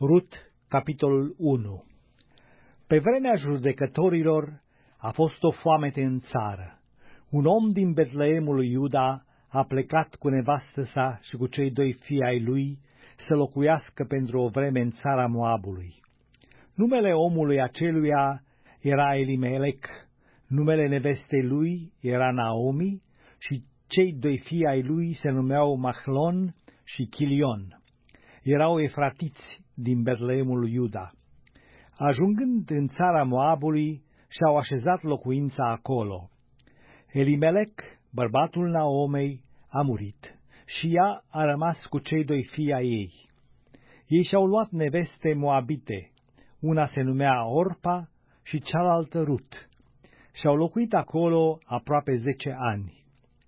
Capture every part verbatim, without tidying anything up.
Rut, capitolul unu. Pe vremea judecătorilor a fost o foamete în țară. Un om din Betleemul lui Iuda a plecat cu nevastă sa și cu cei doi fii ai lui să locuiască pentru o vreme în țara Moabului. Numele omului aceluia era Elimelec, numele nevestei lui era Naomi și cei doi fii ai lui se numeau Mahlon și Chilion. Erau efratiți din Betleemul lui Iuda. Ajungând în țara Moabului, și-au așezat locuința acolo. Elimelec, bărbatul Naomei, a murit și ea a rămas cu cei doi fii ai ei. Ei și-au luat neveste moabite, una se numea Orpa și cealaltă Rut, și-au locuit acolo aproape zece ani.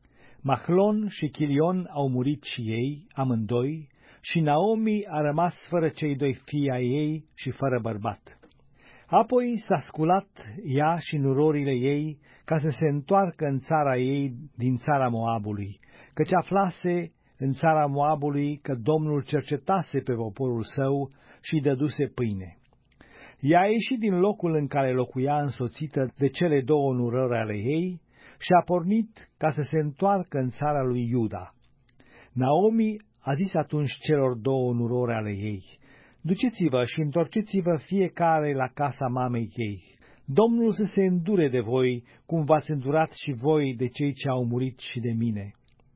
Mahlon și Chilion au murit și ei, amândoi, și Naomi a rămas fără cei doi fii ai ei și fără bărbat. Apoi s-a sculat ea și nurorile ei ca să se întoarcă în țara ei din țara Moabului, căci aflase în țara Moabului că Domnul cercetase pe poporul său și îi dăduse pâine. Ea a ieșit din locul în care locuia însoțită de cele două nurări ale ei și a pornit ca să se întoarcă în țara lui Iuda. Naomi a zis atunci celor două nurori ale ei: duceți-vă și întorceți-vă fiecare la casa mamei ei. Domnul să se îndure de voi, cum v-ați îndurat și voi de cei ce au murit și de mine.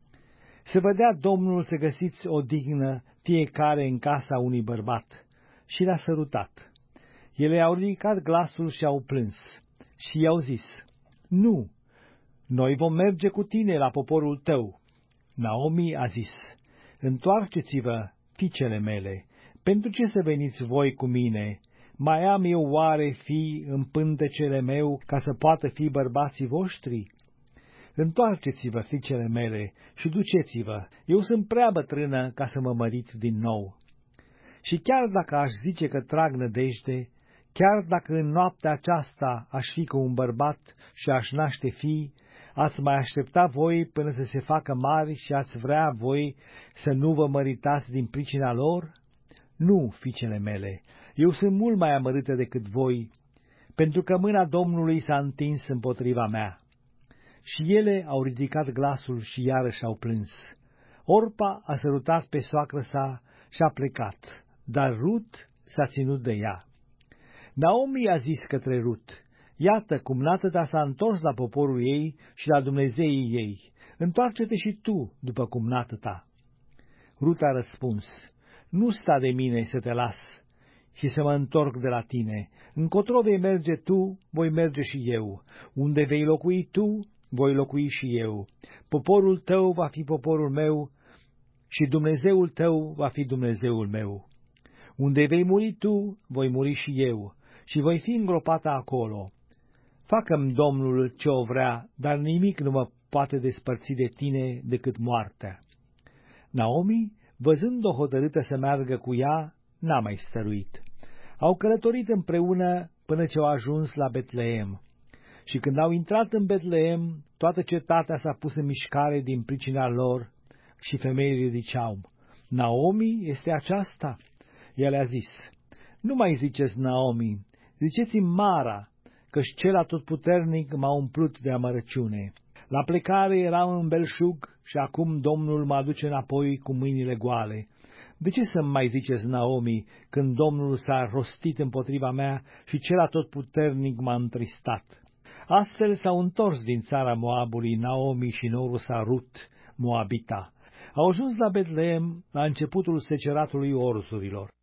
Să vă dea Domnul să găsiți odihnă fiecare în casa unui bărbat. Și l-a sărutat. Ele au ridicat glasul și au plâns. Și i-au zis: nu, noi vom merge cu tine la poporul tău. Naomi a zis: întoarceți-vă, fiicele mele, pentru ce să veniți voi cu mine? Mai am eu oare fii în pântecele meu ca să poată fi bărbații voștri? Întoarceți-vă, fiicele mele, și duceți-vă, eu sunt prea bătrână ca să mă măriți din nou. Și chiar dacă aș zice că trag nădejde, chiar dacă în noaptea aceasta aș fi cu un bărbat și aș naște fii, ați mai aștepta voi până să se facă mari și ați vrea voi să nu vă măritați din pricina lor? Nu, fiicele mele, eu sunt mult mai amărâtă decât voi, pentru că mâna Domnului s-a întins împotriva mea. Și ele au ridicat glasul și iarăși au plâns. Orpa a sărutat pe soacră sa și a plecat, dar Rut s-a ținut de ea. Naomi a zis către Rut: iată cum nată ta s-a întors la poporul ei și la Dumnezeii ei. Întoarce-te și tu după cum nată ta. Rut a răspuns: nu sta de mine să te las și să mă întorc de la tine. Încotro vei merge tu, voi merge și eu. Unde vei locui tu, voi locui și eu. Poporul tău va fi poporul meu și Dumnezeul tău va fi Dumnezeul meu. Unde vei muri tu, voi muri și eu și voi fi îngropată acolo. Facă-mi Domnul ce o vrea, dar nimic nu mă poate despărți de tine decât moartea. Naomi, văzând-o hotărâtă să meargă cu ea, n-a mai stăruit. Au călătorit împreună până ce au ajuns la Betleem. Și când au intrat în Betleem, toată cetatea s-a pus în mișcare din pricina lor și femeile ziceau: Naomi este aceasta? El a zis: nu mai ziceți Naomi, ziceți-mi Mara, căci cel atotputernic m-a umplut de amărăciune. La plecare eram în belșug și acum Domnul mă aduce înapoi cu mâinile goale. De ce să-mi mai ziceți Naomi, când Domnul s-a rostit împotriva mea și cel atotputernic m-a întristat? Astfel s-au întors din țara Moabului Naomi și norul sa Rut, Moabita. Au ajuns la Betleem la începutul seceratului orzurilor.